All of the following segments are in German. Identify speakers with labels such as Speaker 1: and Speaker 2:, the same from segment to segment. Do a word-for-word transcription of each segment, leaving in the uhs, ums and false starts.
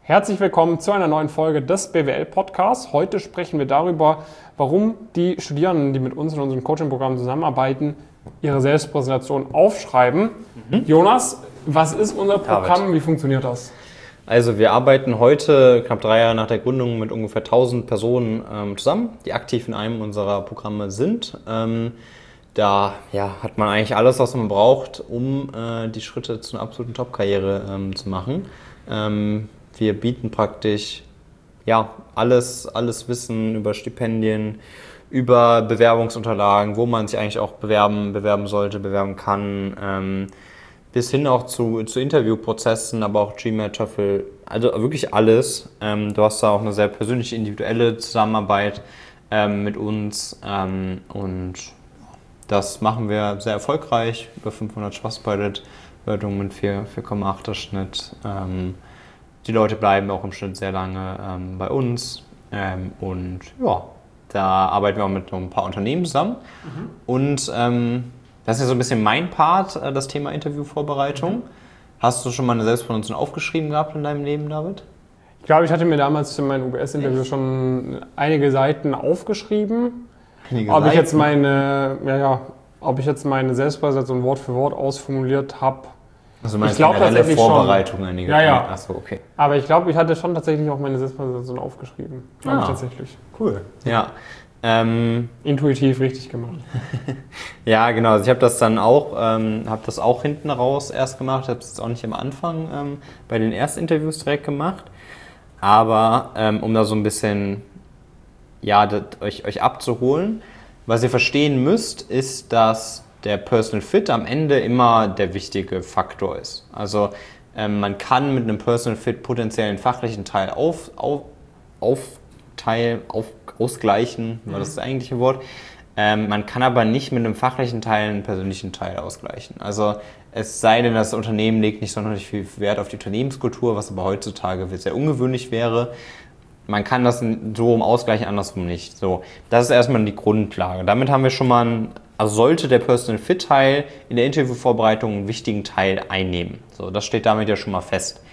Speaker 1: Herzlich willkommen zu einer neuen Folge des B W L-Podcasts. Heute sprechen wir darüber, warum die Studierenden, die mit uns in unserem Coaching-Programm zusammenarbeiten, ihre Selbstpräsentation aufschreiben. Mhm. Jonas, was ist unser Programm?
Speaker 2: David.
Speaker 1: Wie funktioniert das?
Speaker 2: Also wir arbeiten heute, knapp drei Jahre nach der Gründung, mit ungefähr tausend Personen ähm, zusammen, die aktiv in einem unserer Programme sind. Ähm, da ja, hat man eigentlich alles, was man braucht, um äh, die Schritte zu einer absoluten Top-Karriere ähm, zu machen. Ähm, wir bieten praktisch ja, alles, alles Wissen über Stipendien, über Bewerbungsunterlagen, wo man sich eigentlich auch bewerben, bewerben sollte, bewerben kann, ähm, bis hin auch zu, zu Interviewprozessen, aber auch GMAT, TOEFL, also wirklich alles. Ähm, du hast da auch eine sehr persönliche, individuelle Zusammenarbeit ähm, mit uns ähm, und das machen wir sehr erfolgreich, über fünfhundert Trustpilot-Bewertungen mit vier Komma achter Schnitt. Ähm, die Leute bleiben auch im Schnitt sehr lange ähm, bei uns ähm, und ja, da arbeiten wir auch mit ein paar Unternehmen zusammen mhm. und ähm, das ist ja so ein bisschen mein Part, das Thema Interviewvorbereitung. Mhm. Hast du schon mal eine Selbstpräsentation aufgeschrieben gehabt in deinem Leben, David?
Speaker 1: Ich glaube, ich hatte mir damals für mein U B S-Interview schon einige Seiten aufgeschrieben. Einige ob Seiten? ich jetzt meine, ja, ja, ob ich jetzt meine Selbstpräsentation Wort für Wort ausformuliert habe.
Speaker 2: Also meinst
Speaker 1: ich glaube tatsächlich
Speaker 2: Vorbereitung
Speaker 1: schon.
Speaker 2: Einige.
Speaker 1: Ja, ja.
Speaker 2: Achso, okay.
Speaker 1: Aber ich glaube, ich hatte schon tatsächlich auch meine Selbstpräsentation aufgeschrieben. Glaube
Speaker 2: ah,
Speaker 1: ich tatsächlich.
Speaker 2: Cool. Ja. Ähm,
Speaker 1: Intuitiv richtig gemacht.
Speaker 2: Ja, genau. Also ich habe das dann auch, ähm, habe das auch hinten raus erst gemacht. Ich habe es jetzt auch nicht am Anfang ähm, bei den Erstinterviews direkt gemacht. Aber ähm, um da so ein bisschen ja, das, euch, euch abzuholen, was ihr verstehen müsst, ist, dass der Personal Fit am Ende immer der wichtige Faktor ist. Also ähm, man kann mit einem Personal Fit potenziell einen fachlichen Teil auf, auf, aufteilen, auf, ausgleichen, war das das eigentliche Wort. Ähm, man kann aber nicht mit einem fachlichen Teil einen persönlichen Teil ausgleichen. Also es sei denn, das Unternehmen legt nicht sonderlich viel Wert auf die Unternehmenskultur, was aber heutzutage sehr ungewöhnlich wäre. Man kann das so im Ausgleich, andersrum nicht. So, das ist erstmal die Grundlage. Damit haben wir schon mal, einen, also sollte der Personal Fit Teil in der Interviewvorbereitung einen wichtigen Teil einnehmen. So, das steht damit ja schon mal fest.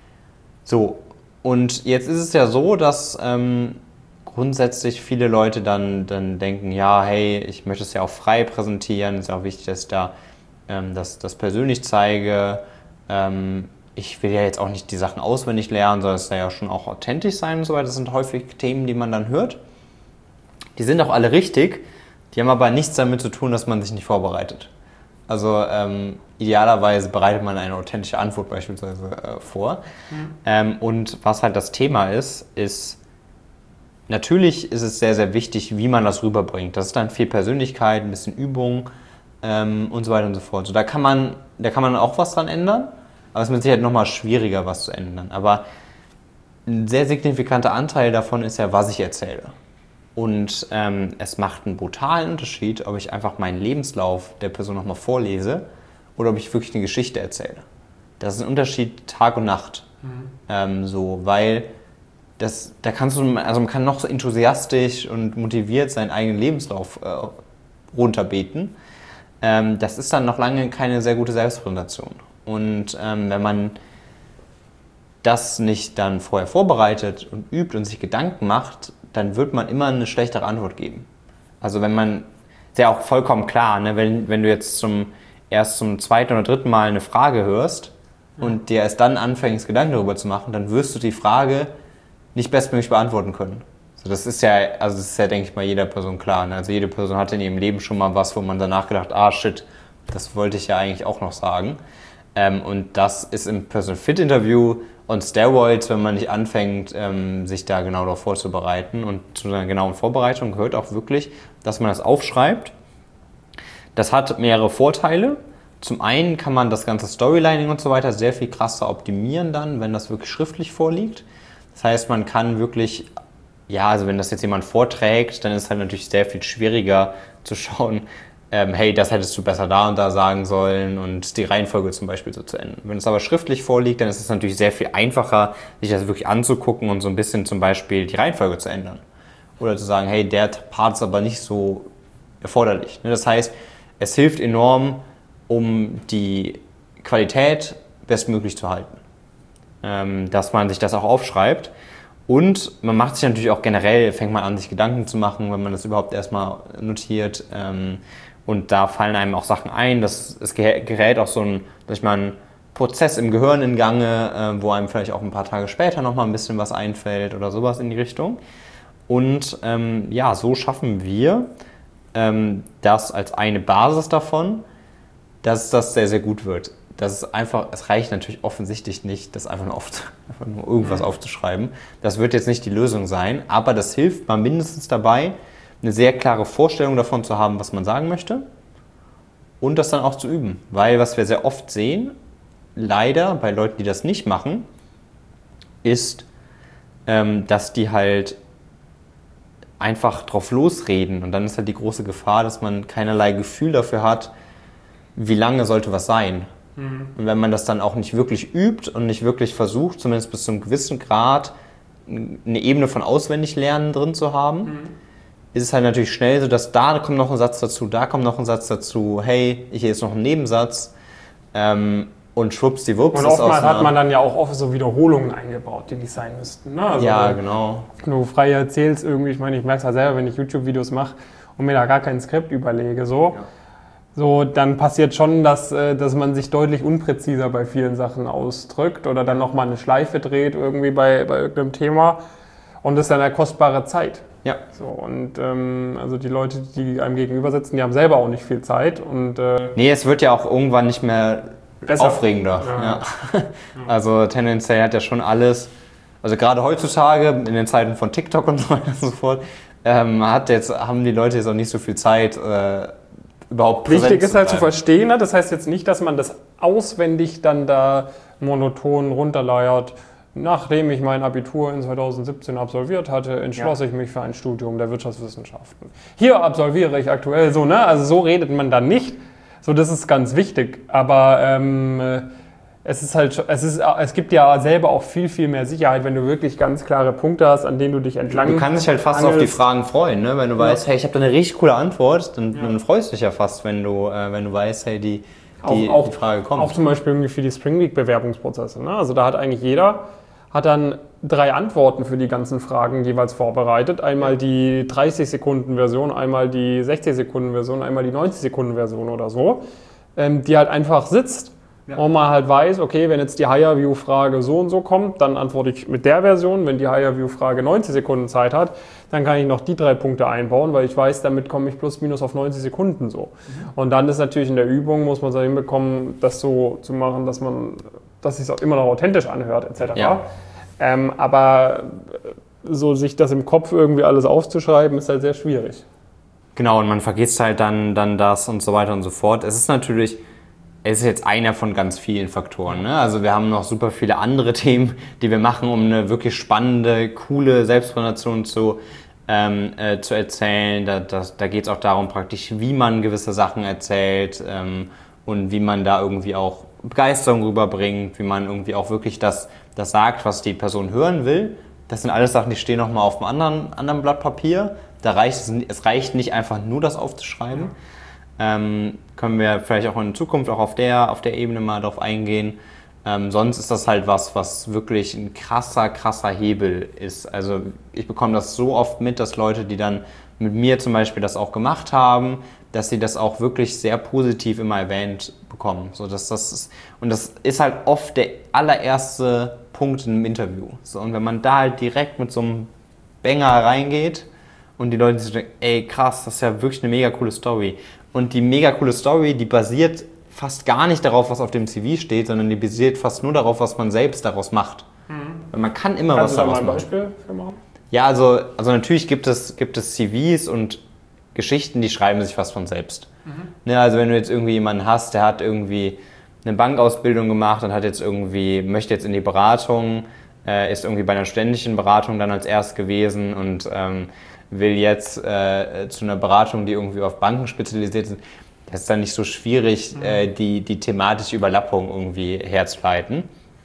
Speaker 2: So, und jetzt ist es ja so, dass ähm, grundsätzlich viele Leute dann, dann denken, ja, hey, ich möchte es ja auch frei präsentieren, ist ja auch wichtig, dass ich da ähm, das, das persönlich zeige. Ähm, ich will ja jetzt auch nicht die Sachen auswendig lernen, sondern es soll ja schon auch authentisch sein und so weiter. Das sind häufig Themen, die man dann hört. Die sind auch alle richtig, die haben aber nichts damit zu tun, dass man sich nicht vorbereitet. Also ähm, idealerweise bereitet man eine authentische Antwort beispielsweise äh, vor. Mhm. Ähm, und was halt das Thema ist, ist, natürlich ist es sehr, sehr wichtig, wie man das rüberbringt. Das ist dann viel Persönlichkeit, ein bisschen Übung ähm, und so weiter und so fort. So, da kann man, da kann man auch was dran ändern, aber es ist mit Sicherheit nochmal schwieriger, was zu ändern. Aber ein sehr signifikanter Anteil davon ist ja, was ich erzähle. Und ähm, es macht einen brutalen Unterschied, ob ich einfach meinen Lebenslauf der Person nochmal vorlese oder ob ich wirklich eine Geschichte erzähle. Das ist ein Unterschied Tag und Nacht. Mhm. Ähm, so, weil Das, da kannst du, also man kann noch so enthusiastisch und motiviert seinen eigenen Lebenslauf äh, runterbeten. Ähm, das ist dann noch lange keine sehr gute Selbstpräsentation. Und ähm, wenn man das nicht dann vorher vorbereitet und übt und sich Gedanken macht, dann wird man immer eine schlechtere Antwort geben. Also wenn man, ist ja auch vollkommen klar, ne, wenn, wenn du jetzt zum, erst zum zweiten oder dritten Mal eine Frage hörst und dir erst dann anfängst, Gedanken darüber zu machen, dann wirst du die Frage nicht bestmöglich beantworten können. So, das ist ja, also das ist ja, denke ich mal, jeder Person klar. Ne? Also jede Person hatte in ihrem Leben schon mal was, wo man danach gedacht, ah shit, das wollte ich ja eigentlich auch noch sagen. Ähm, und das ist im Personal Fit Interview on Steroids, wenn man nicht anfängt, ähm, sich da genau darauf vorzubereiten. Und zu einer genauen Vorbereitung gehört auch wirklich, dass man das aufschreibt. Das hat mehrere Vorteile. Zum einen kann man das ganze Storylining und so weiter sehr viel krasser optimieren dann, wenn das wirklich schriftlich vorliegt. Das heißt, man kann wirklich, ja, also wenn das jetzt jemand vorträgt, dann ist es halt natürlich sehr viel schwieriger zu schauen, ähm, hey, das hättest du besser da und da sagen sollen und die Reihenfolge zum Beispiel so zu ändern. Wenn es aber schriftlich vorliegt, dann ist es natürlich sehr viel einfacher, sich das wirklich anzugucken und so ein bisschen zum Beispiel die Reihenfolge zu ändern. Oder zu sagen, hey, der Part ist aber nicht so erforderlich. Das heißt, es hilft enorm, um die Qualität bestmöglich zu halten. ähm, dass man sich das auch aufschreibt. Und man macht sich natürlich auch generell, fängt man an, sich Gedanken zu machen, wenn man das überhaupt erstmal notiert. Ähm, und da fallen einem auch Sachen ein. Das, es gerät auch so ein, sag ich mal, ein Prozess im Gehirn in Gange, äh, wo einem vielleicht auch ein paar Tage später nochmal ein bisschen was einfällt oder sowas in die Richtung. Und ähm, ja, so schaffen wir ähm, das als eine Basis davon, dass das sehr, sehr gut wird. Das ist einfach, es reicht natürlich offensichtlich nicht, das einfach nur, auf, einfach nur irgendwas aufzuschreiben. Das wird jetzt nicht die Lösung sein, aber das hilft mal mindestens dabei, eine sehr klare Vorstellung davon zu haben, was man sagen möchte und das dann auch zu üben. Weil was wir sehr oft sehen, leider bei Leuten, die das nicht machen, ist, ähm, dass die halt einfach drauf losreden und dann ist halt die große Gefahr, dass man keinerlei Gefühl dafür hat, wie lange sollte was sein. Mhm. Und wenn man das dann auch nicht wirklich übt und nicht wirklich versucht, zumindest bis zu einem gewissen Grad eine Ebene von Auswendiglernen drin zu haben, mhm. ist es halt natürlich schnell so, dass da kommt noch ein Satz dazu, da kommt noch ein Satz dazu, hey, hier ist noch ein Nebensatz ähm, und schwuppsdiwupps.
Speaker 1: Und oftmals hat man dann ja auch oft so Wiederholungen eingebaut, die nicht sein müssten. Ne? Also
Speaker 2: ja, genau.
Speaker 1: Wenn du frei erzählst irgendwie, ich meine, ich merke es ja selber, wenn ich YouTube-Videos mache und mir da gar kein Skript überlege, so, ja. so dann passiert schon, dass, dass man sich deutlich unpräziser bei vielen Sachen ausdrückt oder dann nochmal eine Schleife dreht irgendwie bei, bei irgendeinem Thema und das ist dann eine kostbare Zeit.
Speaker 2: Ja.
Speaker 1: So, und ähm, also die Leute, die einem gegenüber sitzen, die haben selber auch nicht viel Zeit. Und, äh,
Speaker 2: nee, es wird ja auch irgendwann nicht mehr besser. Aufregender. Ja. Ja. Also tendenziell hat ja schon alles, also gerade heutzutage in den Zeiten von TikTok und so weiter und so fort, ähm, hat jetzt, haben die Leute jetzt auch nicht so viel Zeit, äh, überhaupt präsent
Speaker 1: Wichtig ist halt
Speaker 2: zu
Speaker 1: zu verstehen, ne? Das heißt jetzt nicht, dass man das auswendig dann da monoton runterleiert. Nachdem ich mein Abitur in zweitausendsiebzehn absolviert hatte, entschloss ja. ich mich für ein Studium der Wirtschaftswissenschaften. Hier absolviere ich aktuell so, ne? Also so redet man dann nicht. So, das ist ganz wichtig. Aber ähm, es ist halt, es ist, es gibt ja selber auch viel, viel mehr Sicherheit, wenn du wirklich ganz klare Punkte hast, an denen du dich entlang.
Speaker 2: Du kannst dich halt fast angelst. auf die Fragen freuen, ne? Wenn du ja. weißt, hey, ich habe da eine richtig coole Antwort, dann, ja. dann freust du dich ja fast, wenn du, äh, wenn du weißt, hey, die, die,
Speaker 1: auch,
Speaker 2: die Frage kommt.
Speaker 1: Auch zum Beispiel irgendwie für die Spring Week Bewerbungsprozesse. Ne? Also da hat eigentlich jeder hat dann drei Antworten für die ganzen Fragen jeweils vorbereitet. Einmal die dreißig Sekunden Version, einmal die sechzig Sekunden Version, einmal die neunzig Sekunden Version oder so, ähm, die halt einfach sitzt ja. und man halt weiß, okay, wenn jetzt die Higher-View-Frage so und so kommt, dann antworte ich mit der Version. Wenn die Higher-View-Frage neunzig Sekunden Zeit hat, dann kann ich noch die drei Punkte einbauen, weil ich weiß, damit komme ich plus minus auf neunzig Sekunden so. Mhm. Und dann ist natürlich in der Übung, muss man so hinbekommen, das so zu machen, dass man, dass es sich auch immer noch authentisch anhört, et cetera. Ja. Ähm, aber so sich das im Kopf irgendwie alles aufzuschreiben, ist halt sehr schwierig.
Speaker 2: Genau, und man vergisst halt dann, dann das und so weiter und so fort. Es ist natürlich, es ist jetzt einer von ganz vielen Faktoren. Ne? Also wir haben noch super viele andere Themen, die wir machen, um eine wirklich spannende, coole Selbstpräsentation zu, ähm, äh, zu erzählen. Da, das, da geht es auch darum praktisch, wie man gewisse Sachen erzählt ähm, und wie man da irgendwie auch Begeisterung rüberbringt, wie man irgendwie auch wirklich das, das sagt, was die Person hören will. Das sind alles Sachen, die stehen nochmal auf einem anderen, anderen Blatt Papier. Da reicht es, es reicht nicht einfach nur das aufzuschreiben. Ja. Ähm, können wir vielleicht auch in Zukunft auch auf der, auf der Ebene mal drauf eingehen. Ähm, sonst ist das halt was, was wirklich ein krasser, krasser Hebel ist. Also ich bekomme das so oft mit, dass Leute, die dann mit mir zum Beispiel das auch gemacht haben, dass sie das auch wirklich sehr positiv immer erwähnt bekommen. So, dass das ist, und das ist halt oft der allererste Punkt in einem Interview. So, und wenn man da halt direkt mit so einem Banger reingeht und die Leute sich denken, ey krass, das ist ja wirklich eine mega coole Story. Und die mega coole Story, die basiert fast gar nicht darauf, was auf dem C V steht, sondern die basiert fast nur darauf, was man selbst daraus macht. Mhm. Weil man kann immer
Speaker 1: Kannst
Speaker 2: was
Speaker 1: du da
Speaker 2: daraus
Speaker 1: mal ein
Speaker 2: machen.
Speaker 1: Beispiel für machen?
Speaker 2: Ja, also, also natürlich gibt es, gibt es C Vs und Geschichten, die schreiben sich fast von selbst. Mhm. Ne, also wenn du jetzt irgendwie jemanden hast, der hat irgendwie eine Bankausbildung gemacht und hat jetzt irgendwie, möchte jetzt in die Beratung, äh, ist irgendwie bei einer ständischen Beratung dann als erst gewesen und ähm, will jetzt äh, zu einer Beratung, die irgendwie auf Banken spezialisiert ist, das ist dann nicht so schwierig, mhm. äh, die, die thematische Überlappung irgendwie herzuleiten.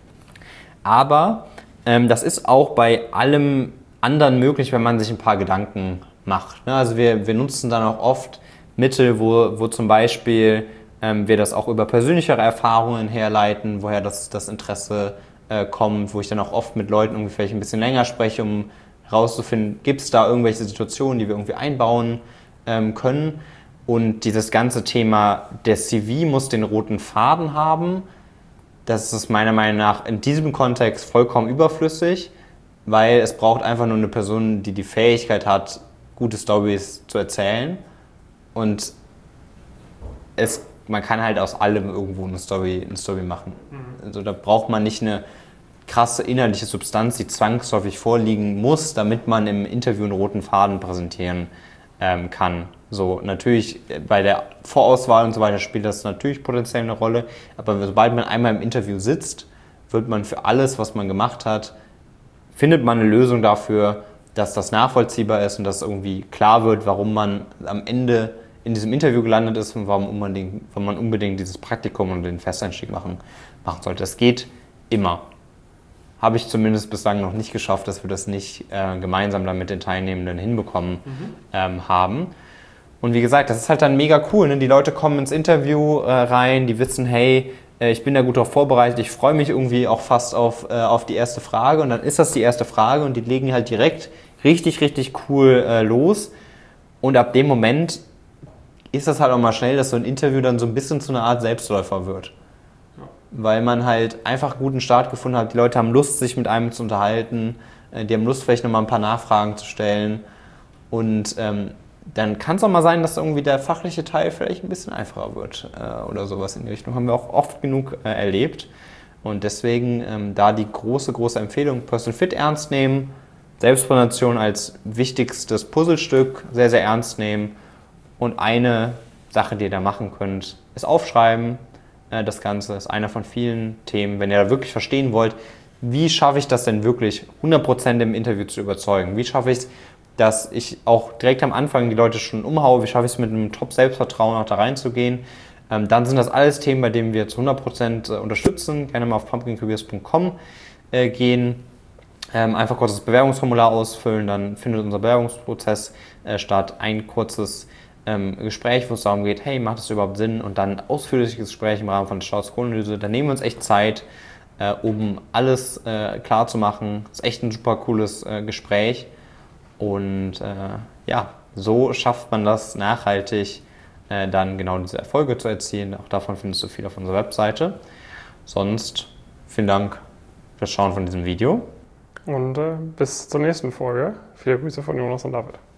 Speaker 2: Aber ähm, das ist auch bei allem anderen möglich, wenn man sich ein paar Gedanken macht. Ne? Also wir, wir nutzen dann auch oft Mittel, wo, wo zum Beispiel ähm, wir das auch über persönlichere Erfahrungen herleiten, woher das, das Interesse äh, kommt, wo ich dann auch oft mit Leuten irgendwie vielleicht ein bisschen länger spreche, um herauszufinden, gibt es da irgendwelche Situationen, die wir irgendwie einbauen ähm, können. Und dieses ganze Thema, der C V muss den roten Faden haben, das ist meiner Meinung nach in diesem Kontext vollkommen überflüssig, weil es braucht einfach nur eine Person, die die Fähigkeit hat, gute Storys zu erzählen. Und es, man kann halt aus allem irgendwo eine Story, eine Story machen. Mhm. Also da braucht man nicht eine krasse inhaltliche Substanz, die zwangsläufig vorliegen muss, damit man im Interview einen roten Faden präsentieren ähm, kann. So, natürlich bei der Vorauswahl und so weiter spielt das natürlich potenziell eine Rolle, aber sobald man einmal im Interview sitzt, wird man für alles, was man gemacht hat, findet man eine Lösung dafür, dass das nachvollziehbar ist und dass irgendwie klar wird, warum man am Ende in diesem Interview gelandet ist und warum unbedingt, warum man unbedingt dieses Praktikum und den Festeinstieg machen, machen sollte. Das geht immer. Habe ich zumindest bislang noch nicht geschafft, dass wir das nicht äh, gemeinsam dann mit den Teilnehmenden hinbekommen mhm. ähm, haben. Und wie gesagt, das ist halt dann mega cool. Ne? Die Leute kommen ins Interview äh, rein, die wissen, hey, äh, ich bin da gut darauf vorbereitet, ich freue mich irgendwie auch fast auf, äh, auf die erste Frage. Und dann ist das die erste Frage und die legen halt direkt richtig, richtig cool äh, los. Und ab dem Moment ist das halt auch mal schnell, dass so ein Interview dann so ein bisschen zu einer Art Selbstläufer wird. Ja. Weil man halt einfach einen guten Start gefunden hat. Die Leute haben Lust, sich mit einem zu unterhalten. Äh, die haben Lust, vielleicht nochmal ein paar Nachfragen zu stellen. Und ähm, dann kann es auch mal sein, dass irgendwie der fachliche Teil vielleicht ein bisschen einfacher wird äh, oder sowas in die Richtung. Haben wir auch oft genug äh, erlebt. Und deswegen ähm, da die große, große Empfehlung, Personal Fit ernst nehmen, Selbstpräsentation als wichtigstes Puzzlestück sehr, sehr ernst nehmen. Und eine Sache, die ihr da machen könnt, ist aufschreiben. Äh, das Ganze ist einer von vielen Themen. Wenn ihr da wirklich verstehen wollt, wie schaffe ich das denn wirklich hundert Prozent im Interview zu überzeugen? Wie schaffe ich es, dass ich auch direkt am Anfang die Leute schon umhaue, wie schaffe ich es mit einem Top-Selbstvertrauen auch da reinzugehen, ähm, dann sind das alles Themen, bei denen wir zu hundert Prozent äh, unterstützen. Gerne mal auf pumpkin careers punkt com äh, gehen, ähm, einfach kurz das Bewerbungsformular ausfüllen, dann findet unser Bewerbungsprozess äh, statt. Ein kurzes ähm, Gespräch, wo es darum geht, hey, macht das überhaupt Sinn? Und dann ausführliches Gespräch im Rahmen von der Status-Quo-Analyse. Da nehmen wir uns echt Zeit, äh, um alles äh, klar zu machen. Das ist echt ein super cooles äh, Gespräch. Und äh, ja, so schafft man das nachhaltig, äh, dann genau diese Erfolge zu erzielen. Auch davon findest du viel auf unserer Webseite. Sonst vielen Dank fürs Schauen von diesem Video.
Speaker 1: Und äh, bis zur nächsten Folge. Viele Grüße von Jonas und David.